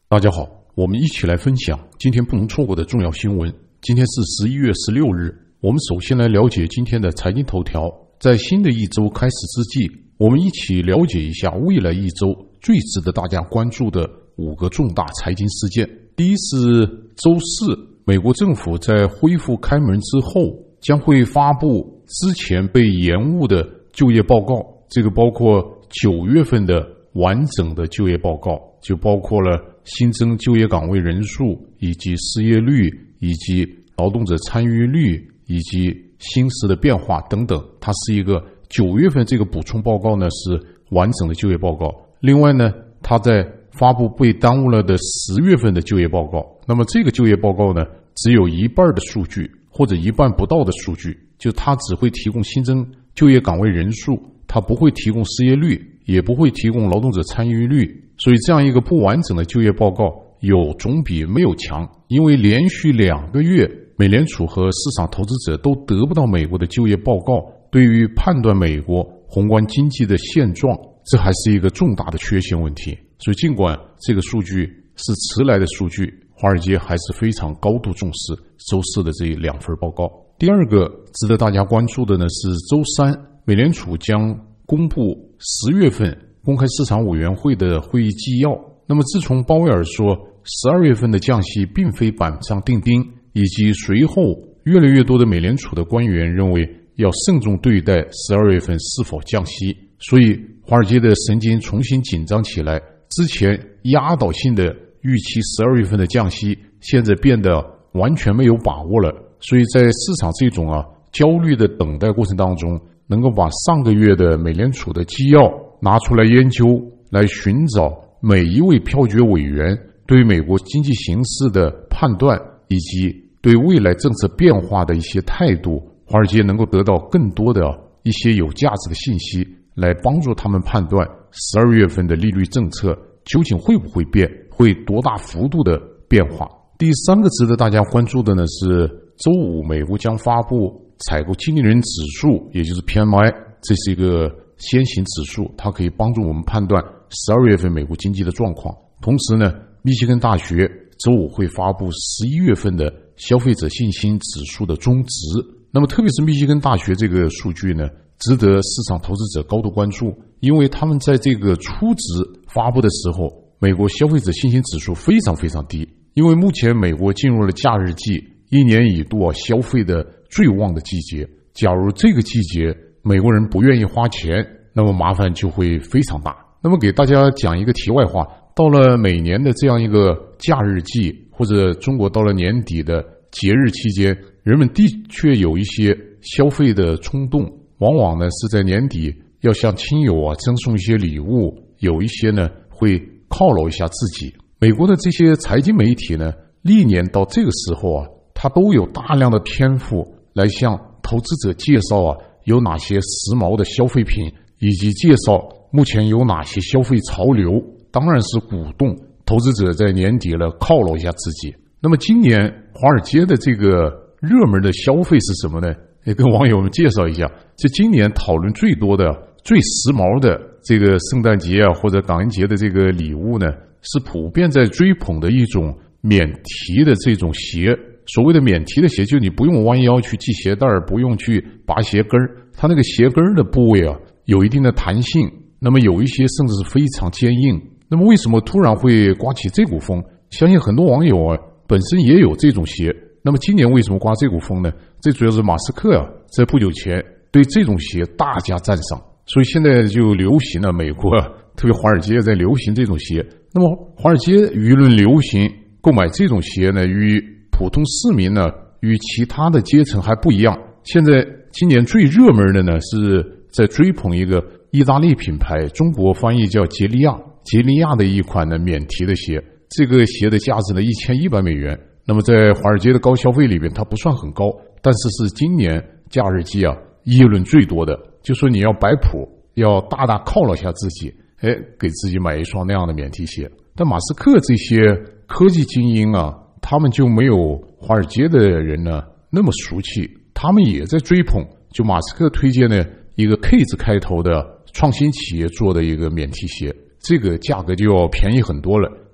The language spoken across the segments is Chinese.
大家好，我们一起来分享今天不能错过的重要新闻。今天是11月16日，我们首先来了解今天的财经头条。在新的一周开始之际，我们一起了解一下未来一周最值得大家关注的5个重大财经事件。第一是周四，美国政府在恢复开门之后将会发布之前被延误的就业报告，这个包括9月份的完整的就业报告，就包括了新增就业岗位人数以及失业率以及劳动者参与率以及薪资的变化等等。它是一个9月份这个补充报告呢是完整的就业报告。另外呢，它在发布被耽误了的10月份的就业报告。那么这个就业报告呢只有一半的数据或者一半不到的数据，就它只会提供新增就业岗位人数，它不会提供失业率，也不会提供劳动者参与率。所以这样一个不完整的就业报告有总比没有强。因为连续2个月美联储和市场投资者都得不到美国的就业报告，对于判断美国宏观经济的现状，这还是一个重大的缺陷问题。所以尽管这个数据是迟来的数据，华尔街还是非常高度重视周四的这2份报告。第二个值得大家关注的呢是周三，美联储将公布10月份公开市场委员会的会议纪要。那么自从鲍威尔说12月份的降息并非板上钉钉，以及随后越来越多的美联储的官员认为要慎重对待12月份是否降息，所以华尔街的神经重新紧张起来。之前压倒性的预期12月份的降息，现在变得完全没有把握了。所以在市场这种焦虑的等待过程当中，能够把上个月的美联储的纪要拿出来研究，来寻找每一位票决委员对美国经济形势的判断以及对未来政策变化的一些态度，华尔街能够得到更多的一些有价值的信息，来帮助他们判断12月份的利率政策究竟会不会变，会多大幅度的变化。第三个值得大家关注的呢是周五美国将发布采购经理人指数，也就是 PMI， 这是一个先行指数，它可以帮助我们判断12月份美国经济的状况。同时呢，密歇根大学周五会发布11月份的消费者信心指数的中值。那么特别是密歇根大学这个数据呢，值得市场投资者高度关注，因为他们在这个初值发布的时候，美国消费者信心指数非常非常低。因为目前美国进入了假日季，一年一度消费的最旺的季节。假如这个季节美国人不愿意花钱，那么麻烦就会非常大。那么给大家讲一个题外话，到了每年的这样一个假日季，或者中国到了年底的节日期间，人们的确有一些消费的冲动，往往呢是在年底要向亲友赠送一些礼物，有一些呢会犒劳一下自己。美国的这些财经媒体呢，历年到这个时候它都有大量的篇幅来向投资者介绍有哪些时髦的消费品，以及介绍目前有哪些消费潮流，当然是鼓动投资者在年底了犒劳一下自己。那么今年华尔街的这个热门的消费是什么呢？也跟网友们介绍一下，这今年讨论最多的最时髦的这个圣诞节或者感恩节的这个礼物呢，是普遍在追捧的一种免提的这种鞋。所谓的免提的鞋，就你不用弯腰去系鞋带，不用去拔鞋跟，它那个鞋跟的部位有一定的弹性，那么有一些甚至是非常坚硬。那么为什么突然会刮起这股风？相信很多网友本身也有这种鞋。那么今年为什么刮这股风呢？这主要是马斯克在不久前对这种鞋大加赞赏，所以现在就流行了，美国特别华尔街在流行这种鞋。那么华尔街舆论流行购买这种鞋呢，与普通市民呢，与其他的阶层还不一样。现在今年最热门的呢，是在追捧一个意大利品牌，中国翻译叫杰利亚的一款呢免提的鞋。这个鞋的价值呢1100美元。那么在华尔街的高消费里面，它不算很高，但是是今年假日季议论最多的。就说你要摆谱，要大大犒劳一下自己，给自己买一双那样的免提鞋。但马斯克这些科技精英他们就没有华尔街的人呢那么俗气，他们也在追捧就马斯克推荐的一个 K 字开头的创新企业做的一个免提鞋，这个价格就要便宜很多了。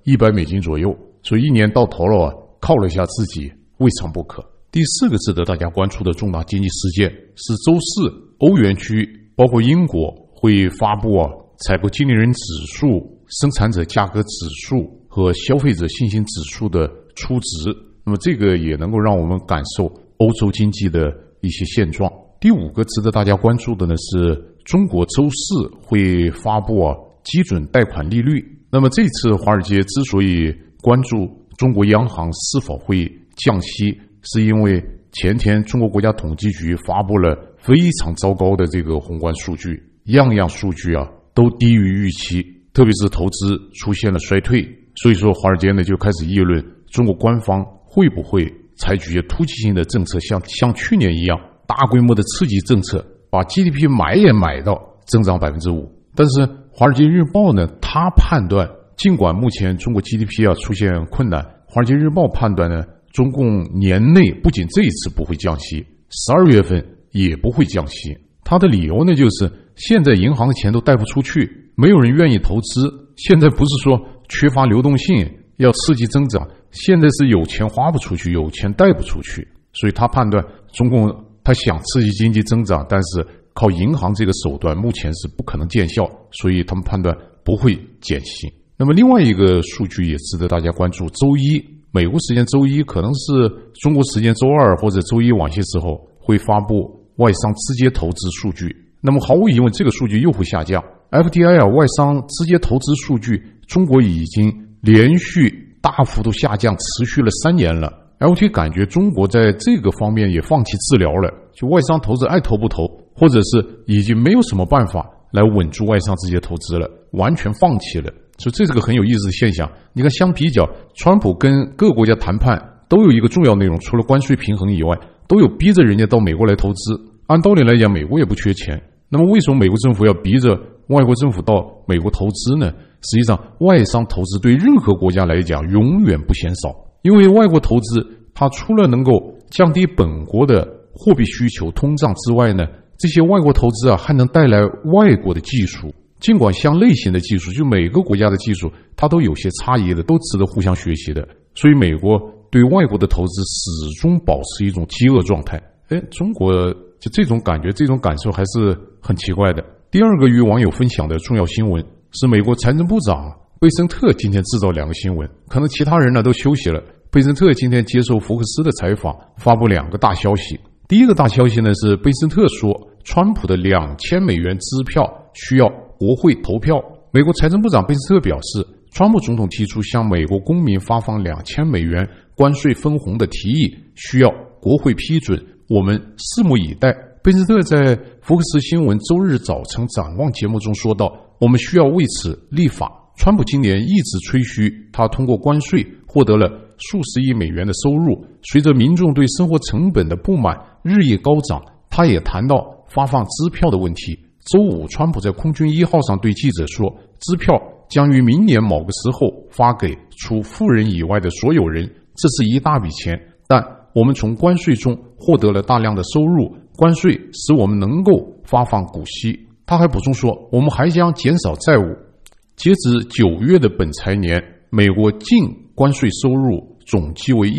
$100左右，所以一年到头了犒了一下自己，未尝不可。第四个值得大家关注的重大经济事件是周四，欧元区包括英国会发布采购经理人指数、生产者价格指数和消费者信心指数的初值。那么这个也能够让我们感受欧洲经济的一些现状。第五个值得大家关注的呢是中国周四会发布基准贷款利率。那么这次华尔街之所以关注中国央行是否会降息，是因为前天中国国家统计局发布了非常糟糕的这个宏观数据，样样数据都低于预期，特别是投资出现了衰退。所以说华尔街呢就开始议论中国官方会不会采取一些突击性的政策，像去年一样大规模的刺激政策，把 GDP 买到增长 5%。 但是华尔街日报呢，他判断尽管目前中国 GDP 出现困难，华尔街日报判断呢，中共年内不仅这一次不会降息，12月份也不会降息。他的理由呢就是现在银行的钱都贷不出去，没有人愿意投资，现在不是说缺乏流动性要刺激增长，现在是有钱花不出去，有钱贷不出去。所以他判断中共他想刺激经济增长，但是靠银行这个手段目前是不可能见效，所以他们判断不会减息。那么另外一个数据也值得大家关注，周一美国时间周一，可能是中国时间周二或者周一晚些时候会发布外商直接投资数据。那么毫无疑问这个数据又会下降。 FDI 外商直接投资数据中国已经连续大幅度下降，持续了3年了。LT 感觉中国在这个方面也放弃治疗了，就外商投资爱投不投，或者是已经没有什么办法来稳住外商直接投资了，完全放弃了。所以这是个很有意思的现象。你看相比较，川普跟各个国家谈判都有一个重要内容，除了关税平衡以外，都有逼着人家到美国来投资。按道理来讲，美国也不缺钱，那么为什么美国政府要逼着外国政府到美国投资呢？实际上外商投资对任何国家来讲永远不嫌少，因为外国投资它除了能够降低本国的货币需求通胀之外呢，这些外国投资还能带来外国的技术，尽管相类型的技术，就每个国家的技术它都有些差异的，都值得互相学习的。所以美国对外国的投资始终保持一种饥饿状态。中国就这种感觉，这种感受还是很奇怪的。第二个与网友分享的重要新闻是美国财政部长贝森特今天制造2个新闻，可能其他人呢都休息了。贝森特今天接受福克斯的采访，发布2个大消息。第一个大消息呢是贝森特说，川普的$2000支票需要国会投票。美国财政部长贝森特表示，川普总统提出向美国公民发放$2000关税分红的提议需要国会批准，我们拭目以待。贝森特在福克斯新闻周日早晨展望节目中说道，我们需要为此立法。川普今年一直吹嘘他通过关税获得了数十亿美元的收入，随着民众对生活成本的不满日益高涨，他也谈到发放支票的问题。周五川普在空军1号上对记者说，支票将于明年某个时候发给除富人以外的所有人，这是一大笔钱，但我们从关税中获得了大量的收入，关税使我们能够发放股息。他还补充说，我们还将减少债务。截至9月的本财年，美国净关税收入总计为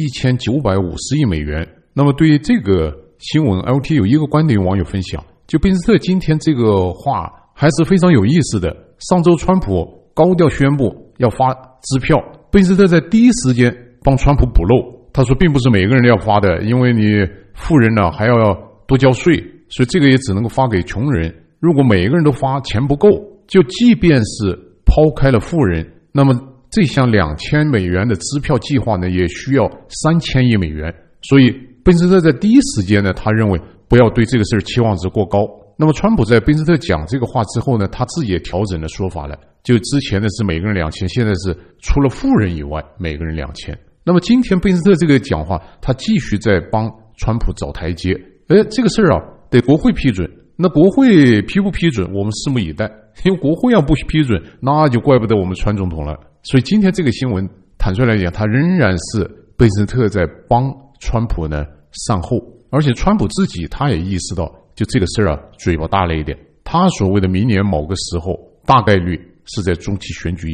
$1950亿。那么对于这个新闻 LT 有一个观点网友分享，就贝森特今天这个话还是非常有意思的。上周川普高调宣布要发支票，贝森特在第一时间帮川普补漏，他说并不是每个人都要发的，因为你富人呢还要多交税，所以这个也只能够发给穷人。如果每个人都发，钱不够，就即便是抛开了富人，那么这项$2000的支票计划呢，也需要3000亿美元。所以贝森特在第一时间呢，他认为不要对这个事期望值过高。那么川普在贝森特讲这个话之后呢，他自己也调整了说法了，就之前的是每个人$2000，现在是除了富人以外每个人$2000。那么今天贝森特这个讲话，他继续在帮川普找台阶。这个事儿得国会批准，那国会批不批准我们拭目以待，因为国会要不批准，那就怪不得我们川总统了。所以今天这个新闻坦率来讲，他仍然是贝森特在帮川普呢善后，而且川普自己他也意识到，就这个事儿嘴巴大了一点。他所谓的明年某个时候，大概率是在中期选举以后。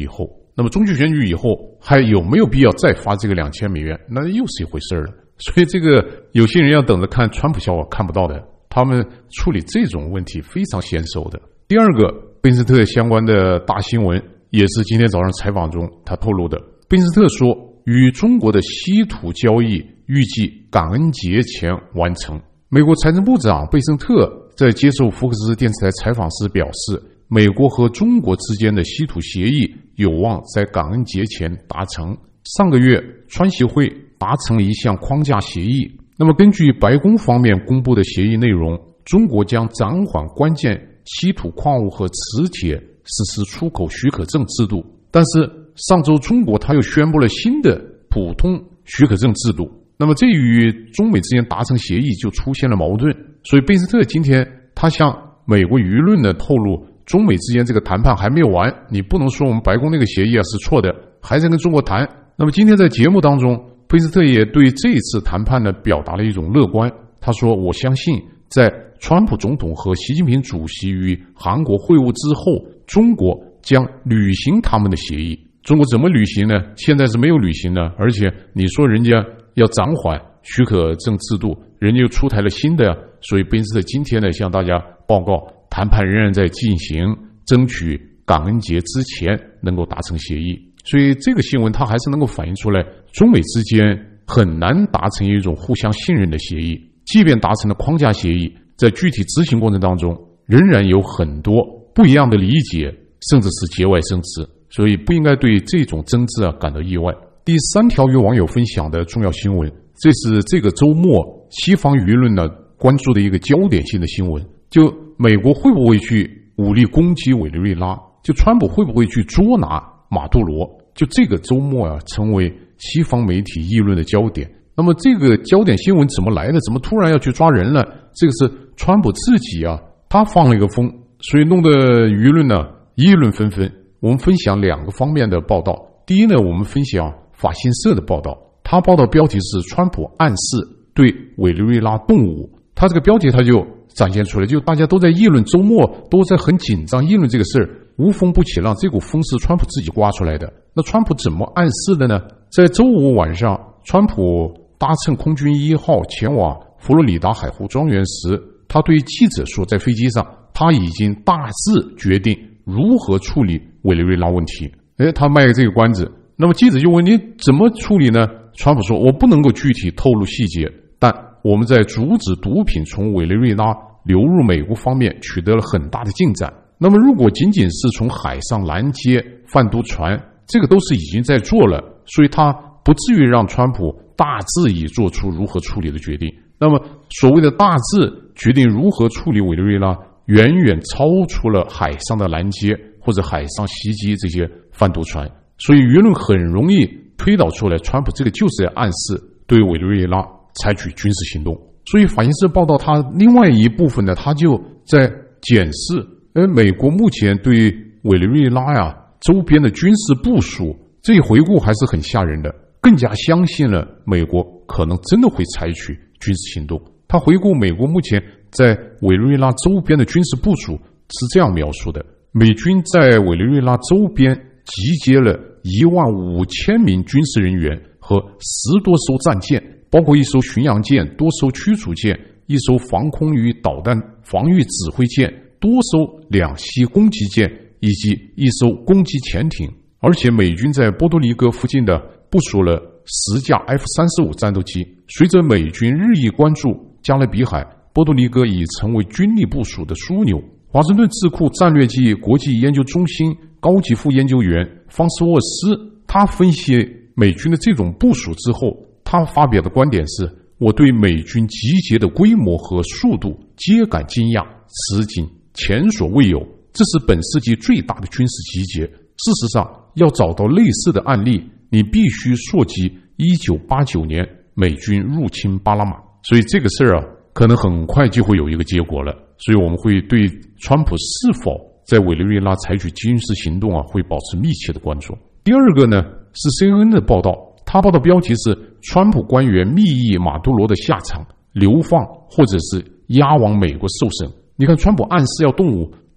那么中期选举以后还有没有必要再发这个$2000？那又是一回事了。所以这个有些人要等着看川普笑话看不到的，他们处理这种问题非常娴熟的。第二个贝斯特相关的大新闻也是今天早上采访中他透露的。贝斯特说，与中国的稀土交易预计感恩节前完成。美国财政部长贝森特在接受福克斯电视台采访时表示，美国和中国之间的稀土协议有望在感恩节前达成。上个月川协会达成了一项框架协议，那么根据白宫方面公布的协议内容，中国将暂缓关键稀土矿物和磁铁实施出口许可证制度。但是上周中国他又宣布了新的普通许可证制度，那么这与中美之间达成协议就出现了矛盾。所以贝斯特今天他向美国舆论呢透露，中美之间这个谈判还没有完，你不能说我们白宫那个协议是错的，还在跟中国谈。那么今天在节目当中，贝斯特也对这次谈判呢表达了一种乐观。他说，我相信在川普总统和习近平主席与韩国会晤之后，中国将履行他们的协议。中国怎么履行呢？现在是没有履行的，而且你说人家要暂缓许可证制度，人家又出台了新的，所以贝斯特今天呢向大家报告，谈判仍然在进行，争取感恩节之前能够达成协议。所以这个新闻它还是能够反映出来，中美之间很难达成一种互相信任的协议，即便达成了框架协议，在具体执行过程当中仍然有很多不一样的理解，甚至是节外生枝，所以不应该对这种争执感到意外。第三条与网友分享的重要新闻，这是这个周末西方舆论呢关注的一个焦点性的新闻，就美国会不会去武力攻击委内瑞拉，就川普会不会去捉拿马杜罗，就这个周末成为西方媒体议论的焦点。那么这个焦点新闻怎么来的？怎么突然要去抓人了？这个是川普自己他放了一个风，所以弄得舆论呢议论纷纷。我们分享两个方面的报道。第一呢，我们分享法新社的报道，他报道标题是川普暗示对委内瑞拉动武。他这个标题他就展现出来，就大家都在议论，周末都在很紧张议论这个事儿，无风不起浪，这股风是川普自己刮出来的。那川普怎么暗示的呢？在周五晚上，川普搭乘空军1号前往佛罗里达海湖庄园时，他对记者说，在飞机上他已经大致决定如何处理委内瑞拉问题。他卖这个关子。那么记者就问，你怎么处理呢？川普说，我不能够具体透露细节，但我们在阻止毒品从委内瑞拉流入美国方面取得了很大的进展。那么如果仅仅是从海上拦截贩毒船，这个都是已经在做了，所以他不至于让川普大致已做出如何处理的决定。那么所谓的大致决定如何处理委内瑞拉，远远超出了海上的拦截或者海上袭击这些贩毒船，所以舆论很容易推导出来，川普这个就是在暗示对委内瑞拉采取军事行动。所以法新社报道他另外一部分呢，他就在检视美国目前对委内瑞拉周边的军事部署，这一回顾还是很吓人的，更加相信了美国可能真的会采取军事行动。他回顾美国目前在委内瑞拉周边的军事部署是这样描述的，美军在委内瑞拉周边集结了15000名军事人员和10多艘战舰，包括1艘巡洋舰、多艘驱逐舰、1艘防空与导弹防御指挥舰、多艘2栖攻击舰以及1艘攻击潜艇。而且美军在波多黎各附近的部署了10架 F-35 战斗机。随着美军日益关注加勒比海，波多黎各已成为军力部署的枢纽。华盛顿智库战略暨国际研究中心高级副研究员方斯沃斯，他分析美军的这种部署之后，他发表的观点是，我对美军集结的规模和速度皆感惊讶，此景前所未有，这是本世纪最大的军事集结。事实上，要找到类似的案例，你必须溯及1989年美军入侵巴拿马。所以这个事儿可能很快就会有一个结果了。所以我们会对川普是否在委内瑞拉采取军事行动会保持密切的关注。第二个呢是 CNN 的报道，他报道标题是川普官员密议马杜罗的下场，流放或者是押往美国受审。你看川普暗示要动武，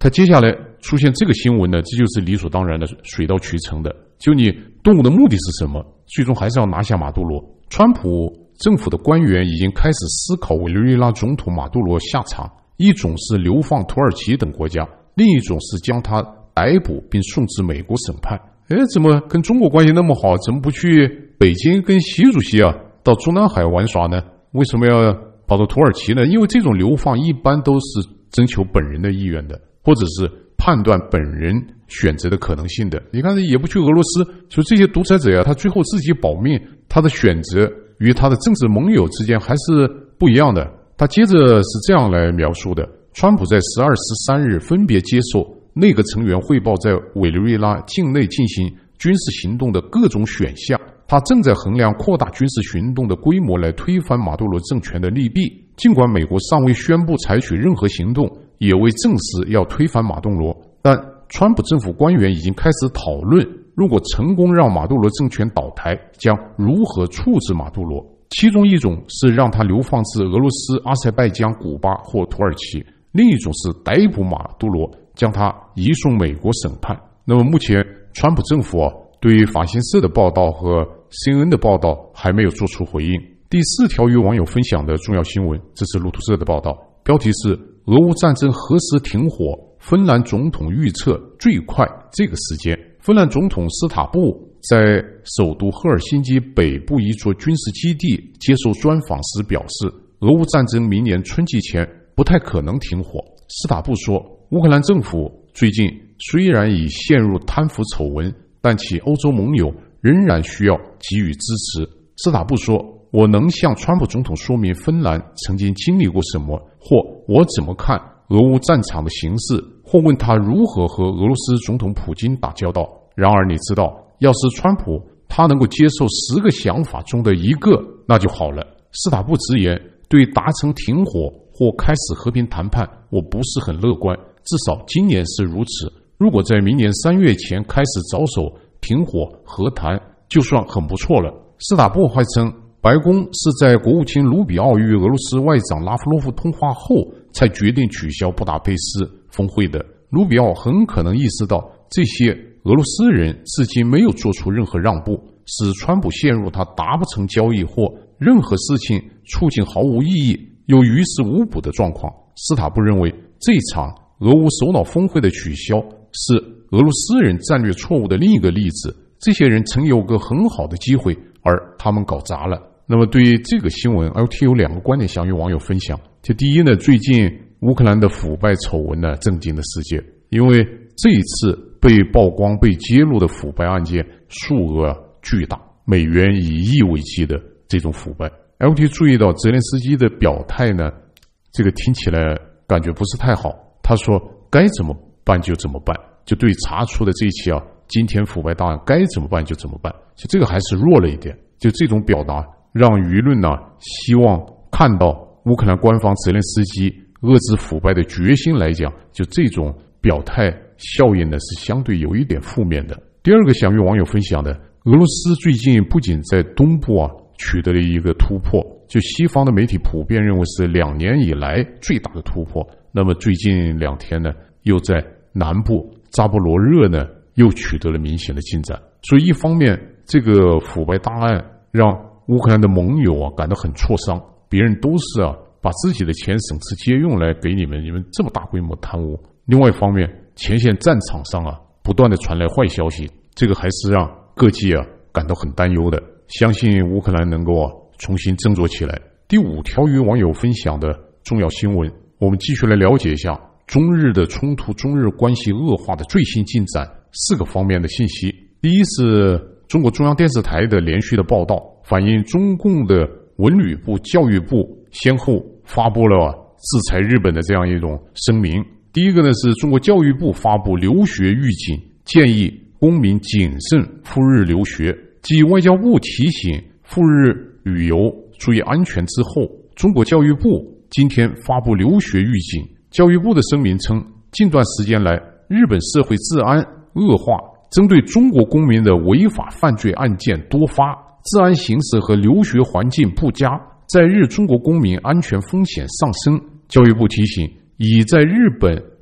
他接下来出现这个新闻呢，这就是理所当然的，水到渠成的。就你动武的目的是什么？最终还是要拿下马杜罗。川普政府的官员已经开始思考委内瑞拉总统马杜罗下场，一种是流放土耳其等国家，另一种是将他逮捕并送至美国审判。怎么跟中国关系那么好，怎么不去北京跟习主席到中南海玩耍呢？为什么要跑到土耳其呢？因为这种流放一般都是征求本人的意愿的，或者是判断本人选择的可能性的。你看也不去俄罗斯，所以这些独裁者他最后自己保命，他的选择与他的政治盟友之间还是不一样的。他接着是这样来描述的：川普在12、13日分别接受内阁成员汇报在委内瑞拉境内进行军事行动的各种选项，他正在衡量扩大军事行动的规模来推翻马杜罗政权的利弊。尽管美国尚未宣布采取任何行动，也未证实要推翻马杜罗，但川普政府官员已经开始讨论，如果成功让马杜罗政权倒台，将如何处置马杜罗。其中一种是让他流放至俄罗斯、阿塞拜疆、古巴或土耳其，另一种是逮捕马杜罗，将他移送美国审判。那么目前川普政府对法新社的报道和 CNN 的报道还没有做出回应。第4条与网友分享的重要新闻，这是路透社的报道，标题是俄乌战争何时停火？芬兰总统预测最快这个时间。芬兰总统斯塔布在首都赫尔辛基北部一座军事基地接受专访时表示，俄乌战争明年春季前不太可能停火。斯塔布说，乌克兰政府最近虽然已陷入贪腐丑闻，但其欧洲盟友仍然需要给予支持。斯塔布说，我能向川普总统说明芬兰曾经经历过什么，或我怎么看俄乌战场的形势，或问他如何和俄罗斯总统普京打交道。然而你知道，要是川普他能够接受10个想法中的一个，那就好了。斯塔布直言，对达成停火或开始和平谈判，我不是很乐观，至少今年是如此。如果在明年3月前开始着手停火和谈，就算很不错了。斯塔布还称，白宫是在国务卿卢比奥与俄罗斯外长拉夫罗夫通话后才决定取消布达佩斯峰会的。卢比奥很可能意识到，这些俄罗斯人至今没有做出任何让步，使川普陷入他达不成交易或任何事情促进毫无意义又于事无补的状况。斯塔布认为，这场俄乌首脑峰会的取消是俄罗斯人战略错误的另一个例子。这些人曾有个很好的机会，而他们搞砸了。那么对于这个新闻 ，LT 有2个观点想与网友分享。就第一呢，最近乌克兰的腐败丑闻呢震惊了世界，因为这一次被曝光、被揭露的腐败案件数额巨大，美元以亿为计的这种腐败。LT 注意到泽连斯基的表态呢，这个听起来感觉不是太好。他说该怎么办就怎么办，就对查出的这一起今天腐败大案该怎么办就怎么办，就这个还是弱了一点。就这种表达让舆论希望看到乌克兰官方泽连斯基遏制腐败的决心来讲，就这种表态效应呢是相对有一点负面的。第二个想与网友分享的，俄罗斯最近不仅在东部取得了一个突破，就西方的媒体普遍认为是2年以来最大的突破。那么最近2天呢，又在南部扎波罗热呢又取得了明显的进展。所以一方面，这个腐败大案让乌克兰的盟友感到很挫伤，别人都是把自己的钱省吃俭用来给你们这么大规模贪污。另外一方面，前线战场上不断的传来坏消息，这个还是让各界感到很担忧的。相信乌克兰能够重新振作起来。第5条与网友分享的重要新闻，我们继续来了解一下中日的冲突、中日关系恶化的最新进展4个方面的信息。第一是中国中央电视台的连续的报道，反映中共的文旅部、教育部先后发布了制裁日本的这样一种声明。第一个呢是中国教育部发布留学预警，建议公民谨慎赴日留学。继外交部提醒赴日旅游注意安全之后，中国教育部今天发布留学预警。教育部的声明称，近段时间来，日本社会治安恶化，针对中国公民的违法犯罪案件多发，治安形势和留学环境不佳，在日中国公民安全风险上升。教育部提醒，已在日本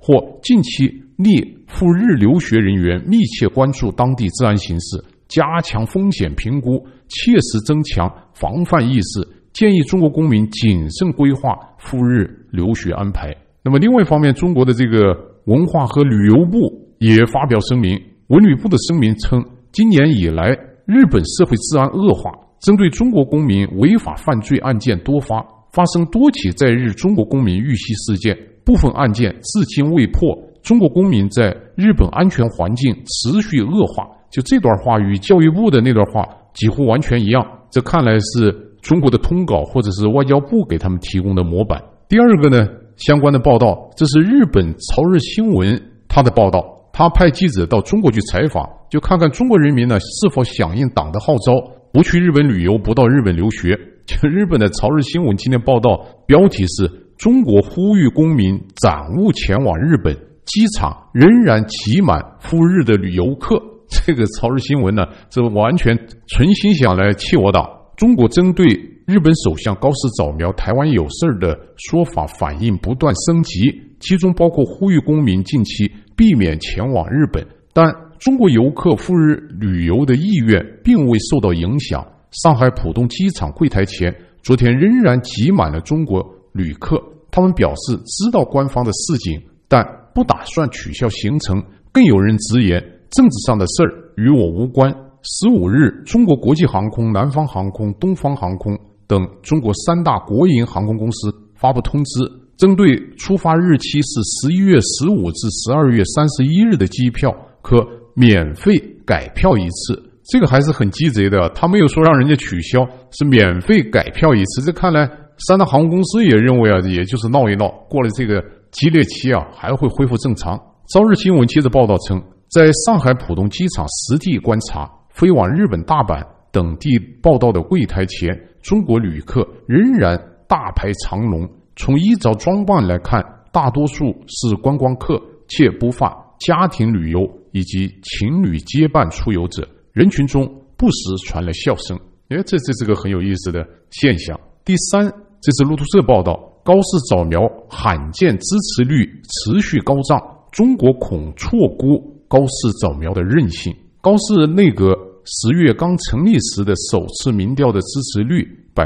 或近期列赴日留学人员密切关注当地治安形势，加强风险评估，切实增强防范意识，建议中国公民谨慎规划赴日留学安排。那么另外一方面，中国的这个文化和旅游部也发表声明，文旅部的声明称，今年以来日本社会治安恶化，针对中国公民违法犯罪案件多发，发生多起在日中国公民遇袭事件，部分案件至今未破，中国公民在日本安全环境持续恶化。就这段话与教育部的那段话几乎完全一样，这看来是中国的通稿或者是外交部给他们提供的模板。第二个呢，相关的报道，这是日本朝日新闻他的报道，他派记者到中国去采访，就看看中国人民呢是否响应党的号召，不去日本旅游，不到日本留学。就日本的朝日新闻今天报道，标题是中国呼吁公民暂勿前往日本，机场仍然挤满赴日的旅游客。这个朝日新闻呢，这完全存心想来气我党。中国针对日本首相高市早苗台湾有事的说法反应不断升级，其中包括呼吁公民近期避免前往日本，但中国游客赴日旅游的意愿并未受到影响。上海浦东机场柜台前昨天仍然挤满了中国旅客，他们表示知道官方的示警，但不打算取消行程。更有人直言，政治上的事儿与我无关。15日，中国国际航空、南方航空、东方航空等中国3大国营航空公司发布通知，针对出发日期是11月15至12月31日的机票，可免费改票一次。这个还是很鸡贼的，他没有说让人家取消，是免费改票一次。这看来3大航空公司也认为也就是闹一闹，过了这个激烈期还会恢复正常。朝日新闻接着报道称，在上海浦东机场实地观察飞往日本大阪等地报道的柜台前，中国旅客仍然大排长龙。从衣着装扮来看，大多数是观光客，且不乏家庭旅游以及情侣结伴出游者。人群中不时传来笑声，这是个很有意思的现象。第三，这是路透社报道，高市早苗罕见支持率持续高涨，中国恐错估高市早苗的韧性。高市内阁10月刚成立时的首次民调的支持率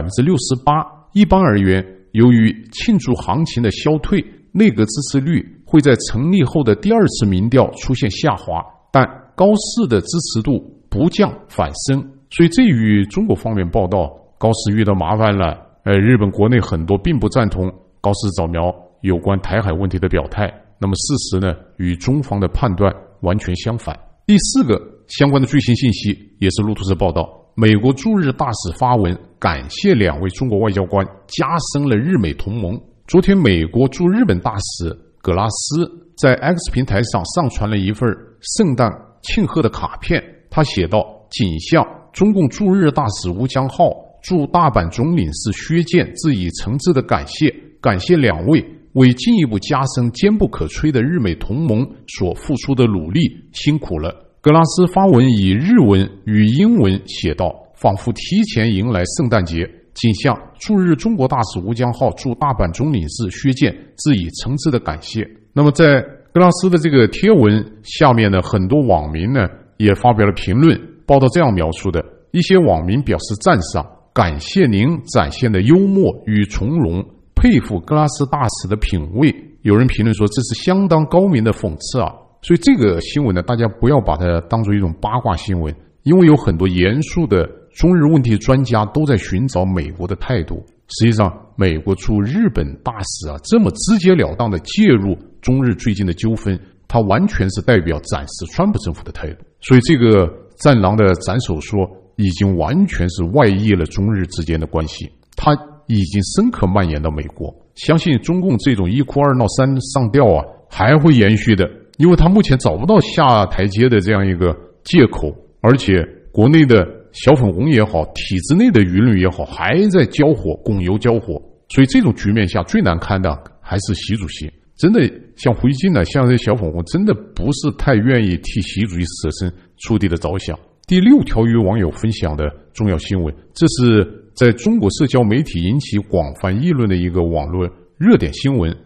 68%。 一般而言，由于庆祝行情的消退，内阁支持率会在成立后的第二次民调出现下滑，但高市的支持度不降反升。所以这与中国方面报道高市遇到麻烦了，日本国内很多并不赞同高市早苗有关台海问题的表态，那么事实呢与中方的判断完全相反。第四个相关的最新信息也是路透社报道，美国驻日大使发文感谢2位中国外交官，加深了日美同盟。昨天美国驻日本大使葛拉斯在 X 平台上上传了一份圣诞庆贺的卡片，他写道，仅向中共驻日大使吴江浩、驻大阪总领事薛健致以诚挚的感谢，感谢2位为进一步加深坚不可摧的日美同盟所付出的努力，辛苦了。格拉斯发文以日文与英文写道，仿佛提前迎来圣诞节，仅向驻日中国大使吴江浩、驻大阪总领事薛健致以诚挚的感谢。那么在格拉斯的这个贴文下面呢，很多网民呢也发表了评论，报道这样描述的，一些网民表示赞赏，感谢您展现的幽默与从容，佩服格拉斯大使的品味。有人评论说，这是相当高明的讽刺啊。所以这个新闻呢，大家不要把它当作一种八卦新闻，因为有很多严肃的中日问题专家都在寻找美国的态度。实际上，美国驻日本大使这么直截了当的介入中日最近的纠纷，它完全是代表展示川普政府的态度。所以这个战狼的斩首说已经完全是外溢了中日之间的关系，它已经深刻蔓延到美国。相信中共这种一哭二闹三上吊还会延续的，因为他目前找不到下台阶的这样一个借口，而且国内的小粉红也好，体制内的舆论也好，还在交火，拱油交火。所以这种局面下最难堪的还是习主席。真的像胡锡进像这些小粉红真的不是太愿意替习主席设身处地的着想。第6条与网友分享的重要新闻，这是在中国社交媒体引起广泛议论的一个网络热点新闻，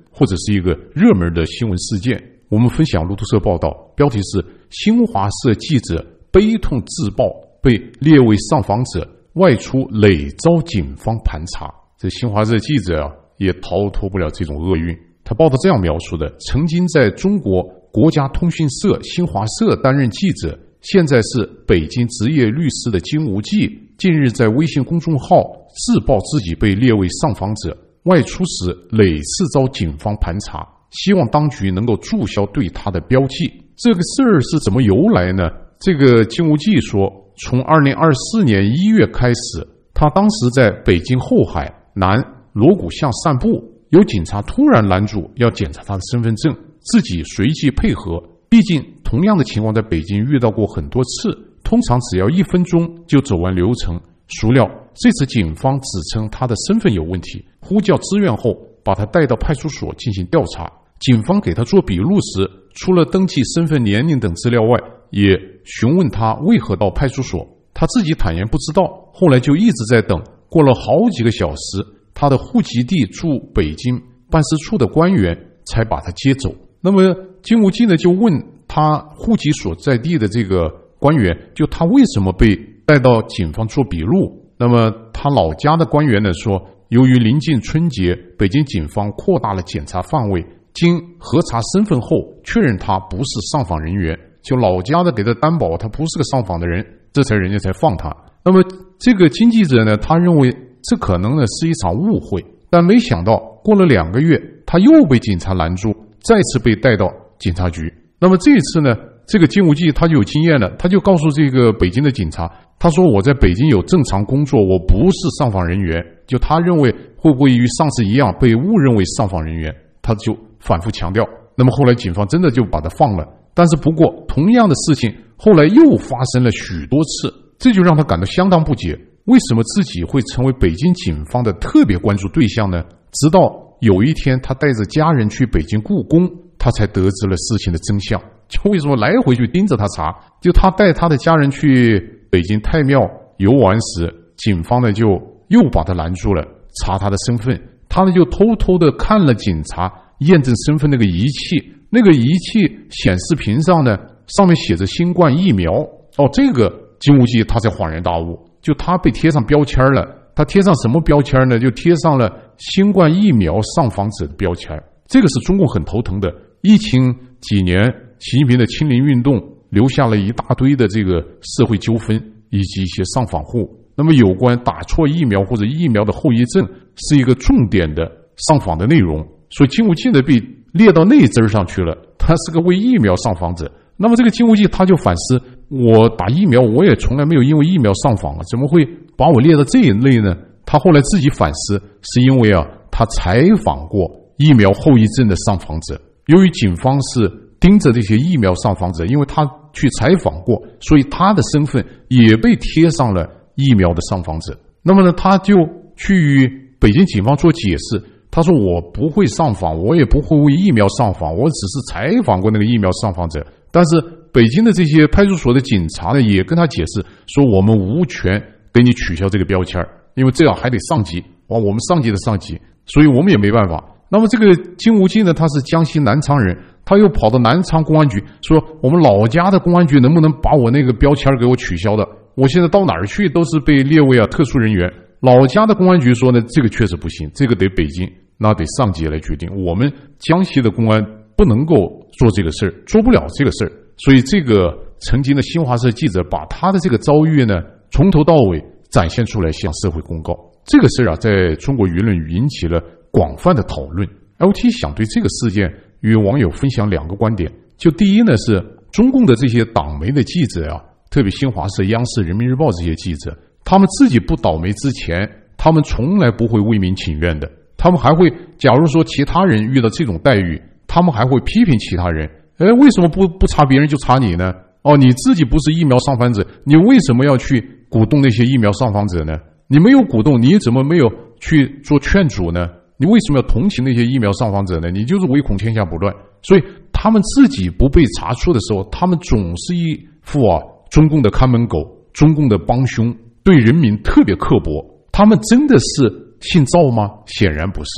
或者是一个热门的新闻事件。我们分享路透社报道，标题是新华社记者悲痛自曝被列为上访者，外出累遭警方盘查。这新华社记者也逃脱不了这种厄运。他报道这样描述的：曾经在中国国家通讯社新华社担任记者，现在是北京职业律师的金无忌，近日在微信公众号自曝自己被列为上访者，外出时累次遭警方盘查，希望当局能够注销对他的标记。这个事儿是怎么由来呢？这个金无忌说，从2024年1月开始，他当时在北京后海南锣鼓巷散步，有警察突然拦住要检查他的身份证，自己随即配合。毕竟同样的情况在北京遇到过很多次，通常只要1分钟就走完流程。孰料这次警方指称他的身份有问题，呼叫支援后把他带到派出所进行调查。警方给他做笔录时，除了登记身份、年龄等资料外，也询问他为何到派出所。他自己坦言不知道，后来就一直在等，过了好几个小时，他的户籍地驻北京办事处的官员才把他接走。那么金无忌呢，就问他户籍所在地的这个官员，就他为什么被带到警方做笔录。那么他老家的官员呢说，由于临近春节，北京警方扩大了检查范围，经核查身份后确认他不是上访人员，就老家的给他担保他不是个上访的人，这才人家才放他。那么这个经记者呢，他认为这可能呢是一场误会，但没想到过了2个月，他又被警察拦住，再次被带到警察局。那么这一次呢，这个金无忌他就有经验了，他就告诉这个北京的警察，他说我在北京有正常工作，我不是上访人员。就他认为会不会与上次一样被误认为上访人员，他就反复强调。那么后来警方真的就把他放了，但是不过同样的事情后来又发生了许多次，这就让他感到相当不解，为什么自己会成为北京警方的特别关注对象呢？直到有一天他带着家人去北京故宫，他才得知了事情的真相。就为什么来回去盯着他查，就他带他的家人去北京太庙游玩时，警方呢就又把他拦住了，查他的身份。他呢就偷偷的看了警察验证身份那个仪器，那个仪器显示屏上呢上面写着新冠疫苗。这个金无忌他才恍然大悟，就他被贴上标签了。他贴上什么标签呢？就贴上了新冠疫苗上访者的标签。这个是中共很头疼的。疫情几年，习近平的清零运动留下了一大堆的这个社会纠纷以及一些上访户。那么有关打错疫苗或者疫苗的后遗症是一个重点的上访的内容，所以金无忌呢被列到那一支上去了，他是个为疫苗上访者。那么这个金无忌他就反思，我打疫苗我也从来没有因为疫苗上访怎么会把我列到这一类呢？他后来自己反思，是因为他采访过疫苗后遗症的上访者，由于警方是盯着这些疫苗上访者，因为他去采访过，所以他的身份也被贴上了疫苗的上访者。那么呢，他就去与北京警方做解释，他说我不会上访，我也不会为疫苗上访，我只是采访过那个疫苗上访者。但是北京的这些派出所的警察呢，也跟他解释说，我们无权给你取消这个标签，因为这样还得上级，我们上级的上级，所以我们也没办法。那么这个金无忌呢，他是江西南昌人，他又跑到南昌公安局说，我们老家的公安局能不能把我那个标签给我取消的？我现在到哪儿去都是被列为特殊人员。老家的公安局说呢，这个确实不行，这个得北京，那得上级来决定，我们江西的公安不能够做这个事儿，做不了这个事儿。所以这个曾经的新华社记者把他的这个遭遇呢，从头到尾展现出来，向社会公告。这个事儿在中国舆论引起了广泛的讨论。LT 想对这个事件与网友分享2个观点。就第一呢，是中共的这些党媒的记者特别新华社、央视、人民日报这些记者，他们自己不倒霉之前，他们从来不会为民请愿的。他们还会，假如说其他人遇到这种待遇，他们还会批评其他人。为什么不查别人就查你呢？你自己不是疫苗上访者，你为什么要去鼓动那些疫苗上访者呢？你没有鼓动，你怎么没有去做劝阻呢？你为什么要同情那些疫苗上访者呢？你就是唯恐天下不乱。所以他们自己不被查出的时候，他们总是一副中共的看门狗，中共的帮凶，对人民特别刻薄。他们真的是姓赵吗？显然不是。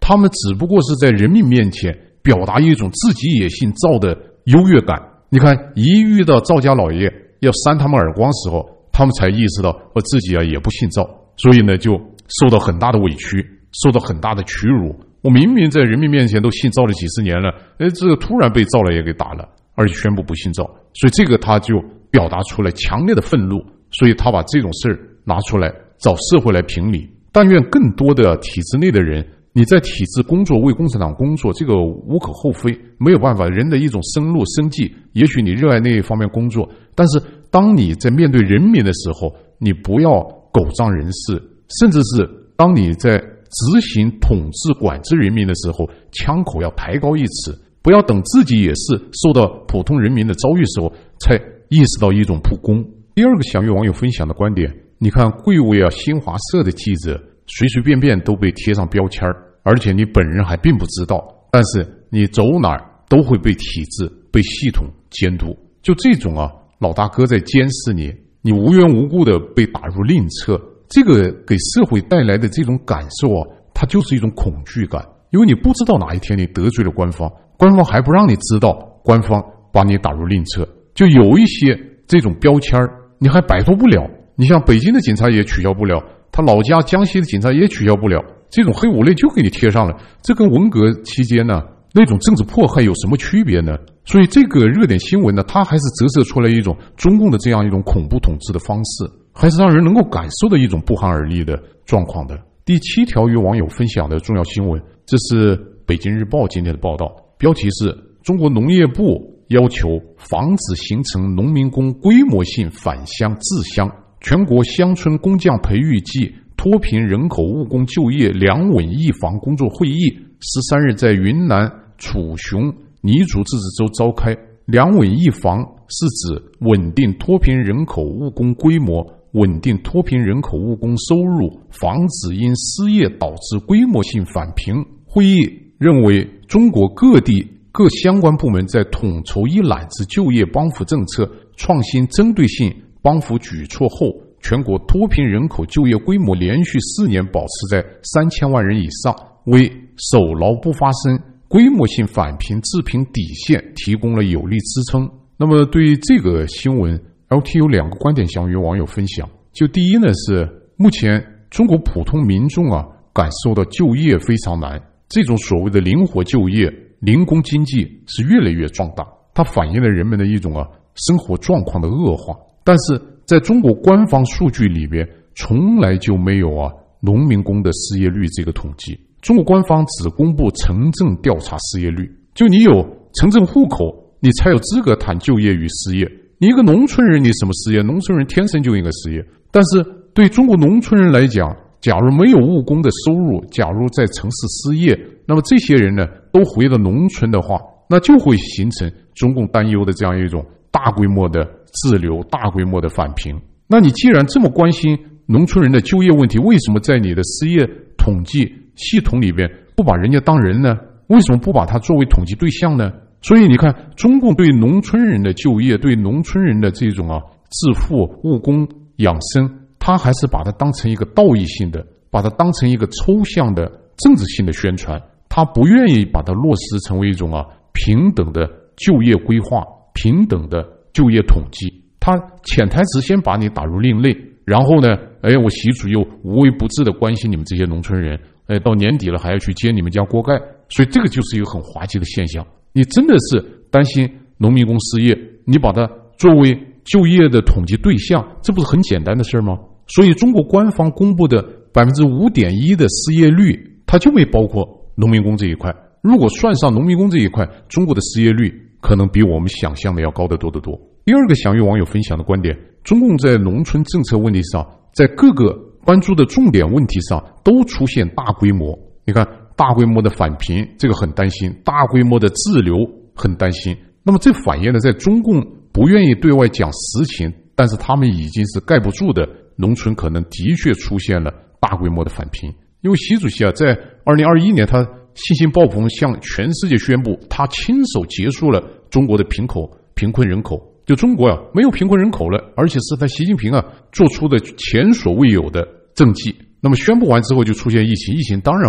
他们只不过是在人民面前表达一种自己也姓赵的优越感。你看，一遇到赵家老爷要扇他们耳光时候，他们才意识到自己也不姓赵，所以呢就受到很大的委屈，受到很大的屈辱。我明明在人民面前都姓赵了几十年了，这个突然被赵老爷给打了，而且宣布不姓赵，所以这个他就表达出来强烈的愤怒，所以他把这种事儿拿出来找社会来评理。但愿更多的体制内的人，你在体制工作，为共产党工作，这个无可厚非，没有办法，人的一种生路生计，也许你热爱那一方面工作，但是当你在面对人民的时候，你不要狗仗人势，甚至是当你在执行统治管制人民的时候，枪口要抬高一尺，不要等自己也是受到普通人民的遭遇时候才意识到一种不公。第二个想与网友分享的观点，你看贵为新华社的记者，随随便便都被贴上标签，而且你本人还并不知道，但是你走哪儿都会被体制被系统监督。就这种老大哥在监视你，你无缘无故的被打入另册，这个给社会带来的这种感受它就是一种恐惧感。因为你不知道哪一天你得罪了官方，官方还不让你知道，官方把你打入另册，就有一些这种标签你还摆脱不了。你像北京的警察也取消不了，他老家江西的警察也取消不了，这种黑五类就给你贴上了，这跟文革期间呢那种政治迫害有什么区别呢？所以这个热点新闻呢，它还是折射出来一种中共的这样一种恐怖统治的方式，还是让人能够感受到一种不寒而栗的状况的。第7条与网友分享的重要新闻，这是北京日报今天的报道，标题是中国农业部要求防止形成农民工规模性返乡自乡，全国乡村工匠培育暨脱贫人口务工就业两稳一防工作会议13日在云南楚雄彝族自治州召开。两稳一防是指稳定脱贫人口务工规模，稳定脱贫人口务工收入，防止因失业导致规模性返贫。会议认为，中国各地各相关部门在统筹一揽子就业帮扶政策、创新针对性帮扶举措后，全国脱贫人口就业规模连续4年保持在3000万人以上，为守牢不发生规模性返贫致贫底线提供了有力支撑。那么对于这个新闻， LT 有2个观点想与网友分享。就第一呢，是目前中国普通民众感受到就业非常难，这种所谓的灵活就业、零工经济是越来越壮大，它反映了人们的一种生活状况的恶化。但是在中国官方数据里边，从来就没有农民工的失业率这个统计。中国官方只公布城镇调查失业率，就你有城镇户口，你才有资格谈就业与失业。你一个农村人，你什么失业？农村人天生就应该失业。但是对中国农村人来讲，假如没有务工的收入，假如在城市失业，那么这些人呢都回到农村的话，那就会形成中共担忧的这样一种大规模的滞留、大规模的返贫。那你既然这么关心农村人的就业问题，为什么在你的失业统计系统里边不把人家当人呢？为什么不把它作为统计对象呢？所以你看，中共对农村人的就业，对农村人的这种致富、务工、养生，他还是把它当成一个道义性的，把它当成一个抽象的政治性的宣传，他不愿意把它落实成为一种平等的就业规划、平等的就业统计。他潜台词先把你打入另类，然后呢，我习主又无微不至的关心你们这些农村人，到年底了还要去接你们家锅盖，所以这个就是一个很滑稽的现象。你真的是担心农民工失业，你把它作为就业的统计对象，这不是很简单的事吗？所以中国官方公布的 5.1% 的失业率，它就没包括农民工这一块。如果算上农民工这一块，中国的失业率可能比我们想象的要高得多得多。第二个想与网友分享的观点，中共在农村政策问题上，在各个关注的重点问题上都出现大规模。你看，大规模的返贫，这个很担心；大规模的滞留，很担心。那么这反映了在中共不愿意对外讲实情，但是他们已经是盖不住的农村可能的确出现了大规模的返贫。因为习主席在2021年他信心爆棚，向全世界宣布他亲手结束了中国的贫困人口，就中国没有贫困人口了，而且是他习近平做出的前所未有的政绩。那么宣布完之后就出现疫情当然会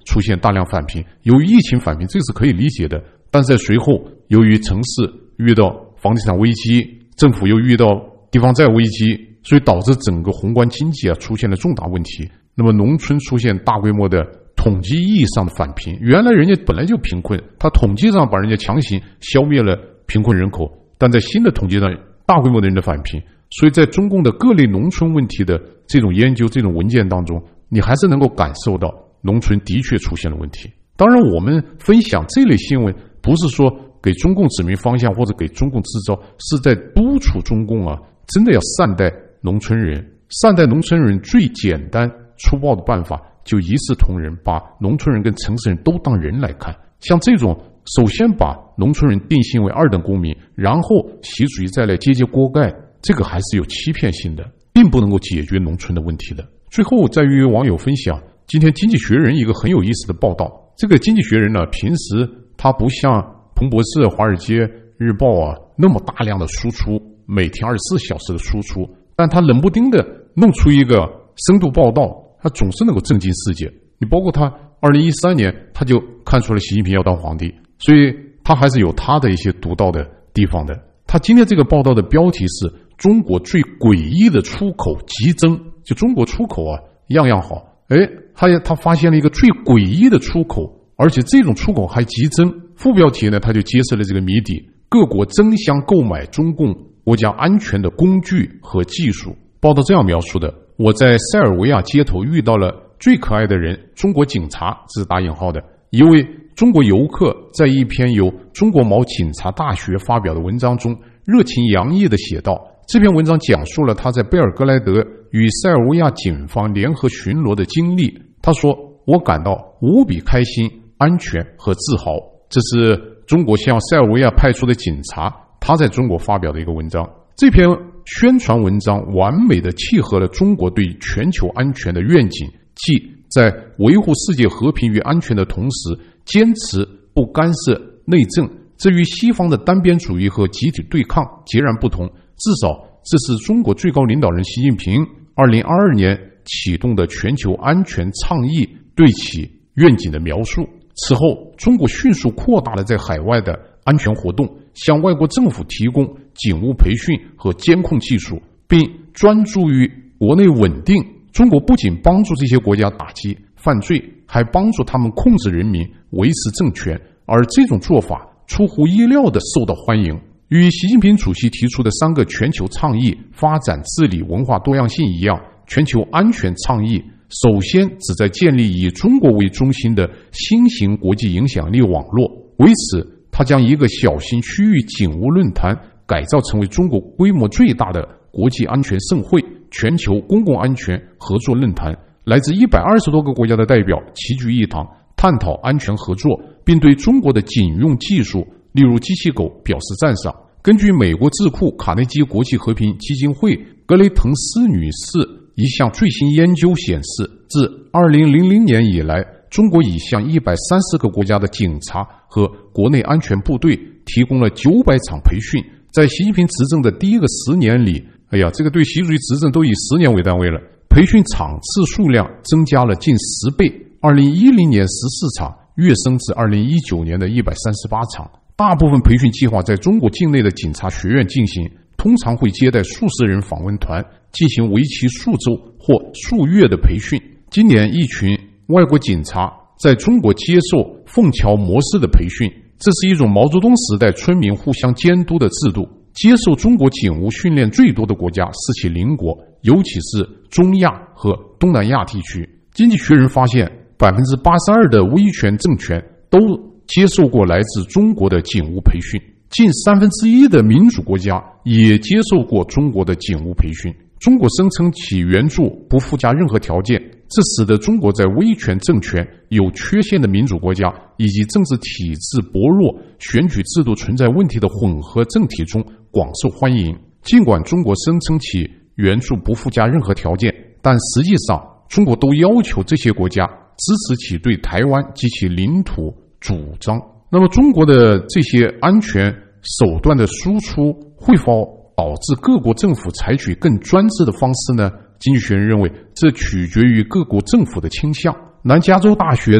出现大量返贫。由于疫情返贫，这是可以理解的，但是在随后由于城市遇到房地产危机，政府又遇到地方债危机，所以导致整个宏观经济出现了重大问题。那么农村出现大规模的统计意义上的返贫，原来人家本来就贫困，他统计上把人家强行消灭了贫困人口，但在新的统计上大规模的人的返贫，所以在中共的各类农村问题的这种研究这种文件当中，你还是能够感受到农村的确出现了问题。当然我们分享这类新闻不是说给中共指明方向或者给中共支招，是在督促中共真的要善待农村人。善待农村人最简单粗暴的办法就一视同仁，把农村人跟城市人都当人来看。像这种首先把农村人定性为二等公民，然后习主席再来揭锅盖，这个还是有欺骗性的，并不能够解决农村的问题的。最后再与网友分享今天经济学人一个很有意思的报道。这个经济学人呢，平时他不像彭博士、华尔街日报那么大量的输出，每天24小时的输出，但他冷不丁的弄出一个深度报道，他总是能够震惊世界。你包括他2013年他就看出了习近平要当皇帝，所以他还是有他的一些独到的地方的。他今天这个报道的标题是中国最诡异的出口急增，就中国出口样样好，他发现了一个最诡异的出口，而且这种出口还急增。副标题呢，他就揭示了这个谜底，各国争相购买中共国家安全的工具和技术。报道这样描述的：我在塞尔维亚街头遇到了最可爱的人，中国警察，这是打引号的。一位中国游客在一篇由中国某警察大学发表的文章中热情洋溢地写道，这篇文章讲述了他在贝尔格莱德与塞尔维亚警方联合巡逻的经历。他说，我感到无比开心、安全和自豪。这是中国向塞尔维亚派出的警察他在中国发表的一个文章。这篇宣传文章完美地契合了中国对全球安全的愿景，即在维护世界和平与安全的同时，坚持不干涉内政。这与西方的单边主义和集体对抗截然不同，至少这是中国最高领导人习近平2022年启动的全球安全倡议对其愿景的描述。此后，中国迅速扩大了在海外的安全活动，向外国政府提供警务培训和监控技术，并专注于国内稳定。中国不仅帮助这些国家打击犯罪，还帮助他们控制人民、维持政权，而这种做法出乎意料地受到欢迎。与习近平主席提出的3个全球倡议发展治理文化多样性一样，全球安全倡议首先旨在建立以中国为中心的新型国际影响力网络。为此，他将一个小型区域警务论坛改造成为中国规模最大的国际安全盛会——全球公共安全合作论坛。来自120多个国家的代表齐聚一堂，探讨安全合作，并对中国的警用技术，例如机器狗表示赞赏。根据美国智库卡内基国际和平基金会格雷滕斯女士一项最新研究显示，自2000年以来，中国已向130个国家的警察和国内安全部队提供了900场培训。在习近平执政的第一个10年里，这个对习主席执政都以10年为单位了，培训场次数量增加了近10倍，2010年14场跃升至2019年的138场。大部分培训计划在中国境内的警察学院进行，通常会接待数十人访问团，进行为期数周或数月的培训。今年，一群外国警察在中国接受凤桥模式的培训，这是一种毛泽东时代村民互相监督的制度。接受中国警务训练最多的国家是其邻国，尤其是中亚和东南亚地区。经济学人发现，82%的威权政权都接受过来自中国的警务培训，近1/3的民主国家也接受过中国的警务培训。中国声称其援助不附加任何条件，这使得中国在威权政权、有缺陷的民主国家以及政治体制薄弱、选举制度存在问题的混合政体中广受欢迎。尽管中国声称其援助不附加任何条件，但实际上中国都要求这些国家支持其对台湾及其领土主张。那么中国的这些安全手段的输出会否导致各国政府采取更专制的方式呢？经济学人认为，这取决于各国政府的倾向。南加州大学的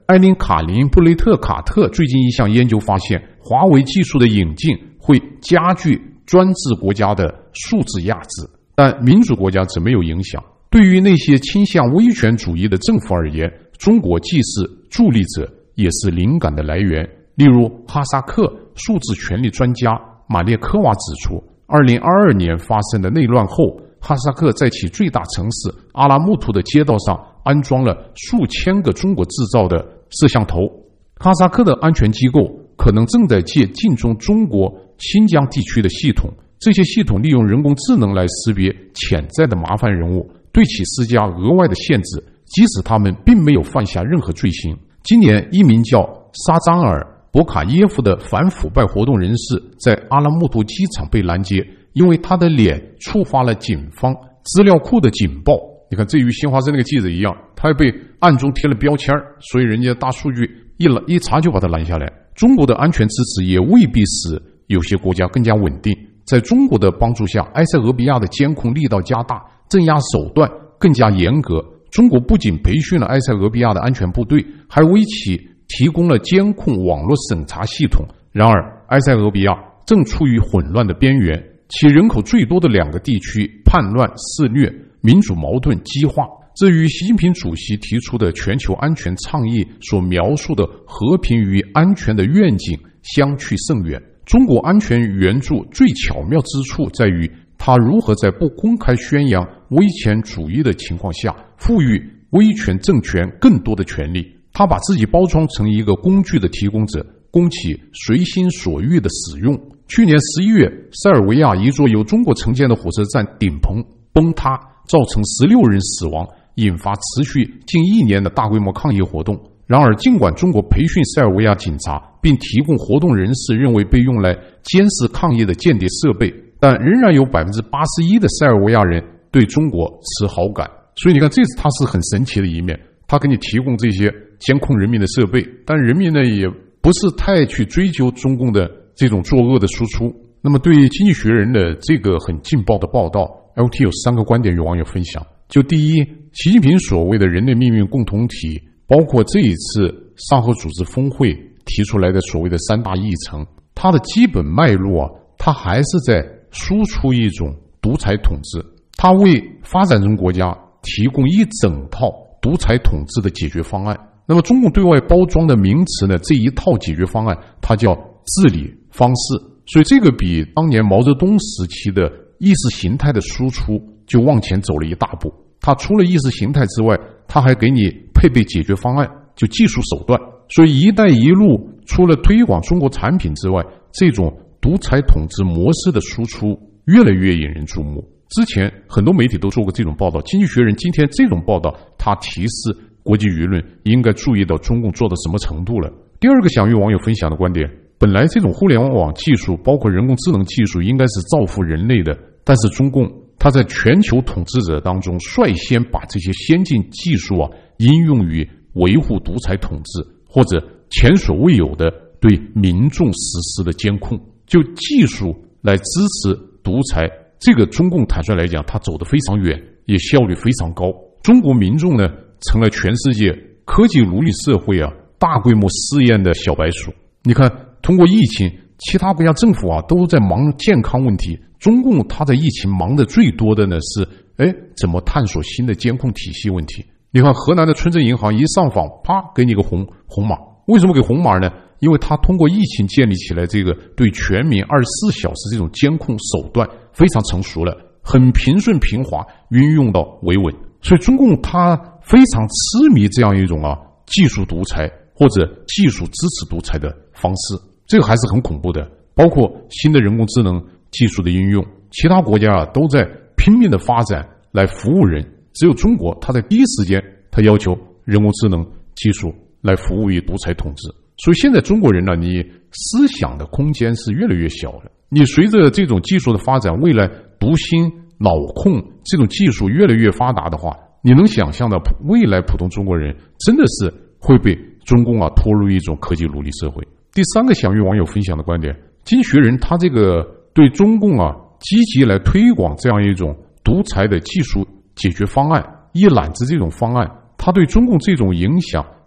艾琳·卡林·布雷特卡特最近一项研究发现，华为技术的引进会加剧专制国家的素质压制，但民主国家则没有影响。对于那些倾向威权主义的政府而言，中国既是助力者，也是灵感的来源。例如，哈萨克数字权力专家马列科娃指出，2022年发生的内乱后，哈萨克在其最大城市阿拉木图的街道上安装了数千个中国制造的摄像头。哈萨克的安全机构可能正在借镜中中国新疆地区的系统，这些系统利用人工智能来识别潜在的麻烦人物，对其施加额外的限制，即使他们并没有犯下任何罪行。今年，一名叫沙扎尔·博卡耶夫的反腐败活动人士在阿拉木图机场被拦截，因为他的脸触发了警方资料库的警报。你看，这与新华社那个记者一样，他还被暗中贴了标签，所以人家大数据一查就把他拦下来。中国的安全支持也未必使有些国家更加稳定。在中国的帮助下，埃塞俄比亚的监控力道加大，镇压手段更加严格。中国不仅培训了埃塞俄比亚的安全部队，还为其提供了监控网络审查系统。然而，埃塞俄比亚正处于混乱的边缘，其人口最多的2个地区叛乱肆虐，民主矛盾激化，这与习近平主席提出的全球安全倡议所描述的和平与安全的愿景相去甚远。中国安全援助最巧妙之处在于，它如何在不公开宣扬威权主义的情况下，赋予威权政权更多的权利。他把自己包装成一个工具的提供者，供其随心所欲的使用。去年11月，塞尔维亚一座由中国承建的火车站顶棚崩塌，造成16人死亡，引发持续近1年的大规模抗议活动。然而，尽管中国培训塞尔维亚警察，并提供活动人士认为被用来监视抗议的间谍设备，但仍然有81%的塞尔维亚人对中国持好感。所以你看，这是它是很神奇的一面，它给你提供这些监控人民的设备，但人民呢也不是太去追究中共的这种作恶的输出。那么对于经济学人的这个很劲爆的报道， LT 有3个观点与网友分享。就第一，习近平所谓的人类命运共同体，包括这一次上合组织峰会提出来的所谓的3大议程，它的基本脉络啊，它还是在输出一种独裁统治，它为发展中国家提供一整套独裁统治的解决方案。那么中共对外包装的名词呢，这一套解决方案它叫治理方式，所以这个比当年毛泽东时期的意识形态的输出就往前走了一大步。它除了意识形态之外，它还给你配备解决方案，就技术手段。所以一带一路除了推广中国产品之外，这种独裁统治模式的输出越来越引人注目。之前很多媒体都做过这种报道，经济学人今天这种报道，它提示国际舆论应该注意到中共做到什么程度了。第二个想与网友分享的观点，本来这种互联网技术包括人工智能技术应该是造福人类的，但是中共它在全球统治者当中率先把这些先进技术应用于维护独裁统治，或者前所未有的对民众实施的监控，就技术来支持独裁。这个中共坦率来讲，它走得非常远，也效率非常高。中国民众呢，成了全世界科技奴隶社会大规模试验的小白鼠。你看，通过疫情，其他国家政府都在忙健康问题，中共它在疫情忙得最多的呢是怎么探索新的监控体系问题。你看河南的村镇银行一上访，啪给你个红码。为什么给红码呢？因为它通过疫情建立起来这个对全民24小时这种监控手段非常成熟了，很平顺平滑，运用到维稳。所以中共它非常痴迷这样一种技术独裁或者技术支持独裁的方式，这个还是很恐怖的。包括新的人工智能技术的应用，其他国家都在拼命的发展来服务人，只有中国它在第一时间它要求人工智能技术来服务于独裁统治。所以现在中国人呢，你思想的空间是越来越小了。你随着这种技术的发展，未来读心脑控这种技术越来越发达的话，你能想象到未来普通中国人真的是会被中共拖入一种科技奴隶社会。第三个想与网友分享的观点，经济学人他这个对中共积极来推广这样一种独裁的技术解决方案，一揽子这种方案，他对中共这种影响，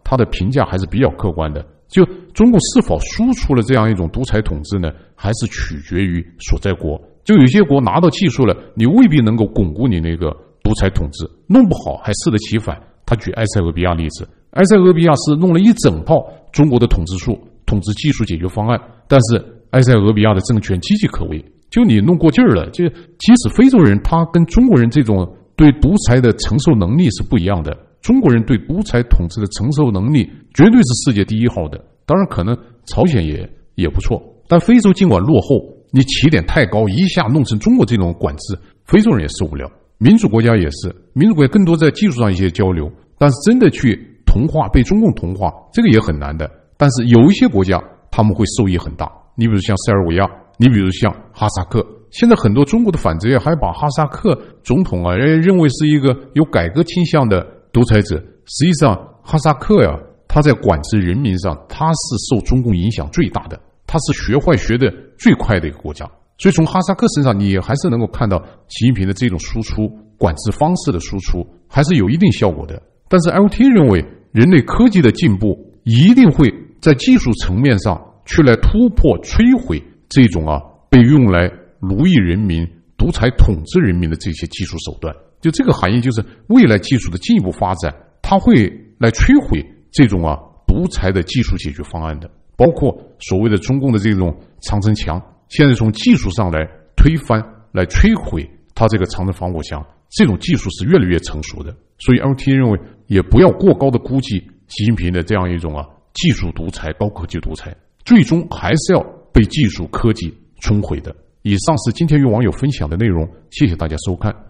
他的评价还是比较客观的。就中国是否输出了这样一种独裁统治呢，还是取决于所在国。就有些国拿到技术了，你未必能够巩固你那个独裁统治，弄不好还适得其反。他举埃塞俄比亚例子，埃塞俄比亚是弄了一整套中国的统治术、统治技术解决方案，但是埃塞俄比亚的政权岌岌可危，就你弄过劲儿了。就即使非洲人他跟中国人这种对独裁的承受能力是不一样的，中国人对独裁统治的承受能力绝对是世界第一号的。当然可能朝鲜也不错，但非洲尽管落后，你起点太高，一下弄成中国这种管制，非洲人也受不了。民主国家也是，民主国家更多在技术上一些交流，但是真的去同化，被中共同化，这个也很难的。但是有一些国家他们会受益很大，你比如像塞尔维亚，你比如像哈萨克。现在很多中国的反贼还把哈萨克总统认为是一个有改革倾向的独裁者，实际上哈萨克他在管制人民上，他是受中共影响最大的，他是学坏学的最快的一个国家。所以从哈萨克身上，你还是能够看到习近平的这种输出，管制方式的输出还是有一定效果的。但是 LT 认为，人类科技的进步一定会在技术层面上去来突破、摧毁这种被用来奴役人民、独裁统治人民的这些技术手段。就这个含义，就是未来技术的进一步发展，它会来摧毁这种独裁的技术解决方案的，包括所谓的中共的这种长城墙，现在从技术上来推翻、来摧毁它这个长城防火墙，这种技术是越来越成熟的。所以 LT 认为，也不要过高的估计习近平的这样一种技术独裁、高科技独裁，最终还是要被技术科技冲毁的。以上是今天与网友分享的内容，谢谢大家收看。